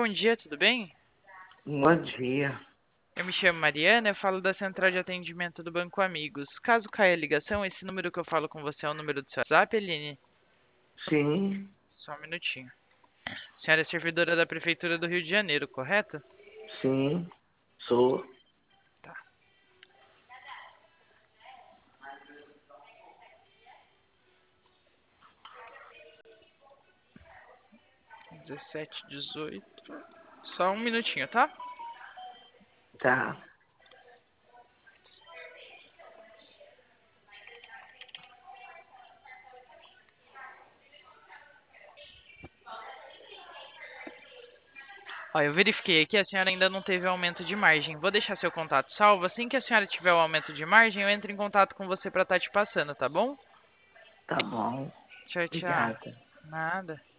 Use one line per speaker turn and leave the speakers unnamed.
bom dia, tudo bem?
Bom dia.
Eu me chamo Mariana, eu falo da central de atendimento do Banco Amigos. Caso caia a ligação, esse número que eu falo com você é o número do seu WhatsApp, Aline?
Sim,
Só um minutinho. A senhora é servidora da Prefeitura do Rio de Janeiro, correto?
sim, sou.
Tá. 1718. Só um minutinho, tá?
Tá,
Ó, eu verifiquei aqui, a senhora ainda não teve aumento de margem. Vou deixar seu contato salvo. Assim que a senhora tiver o aumento de margem, eu entro em contato com você para estar te passando, tá bom?
tá bom.
Tchau, tchau.
Obrigada.
Nada.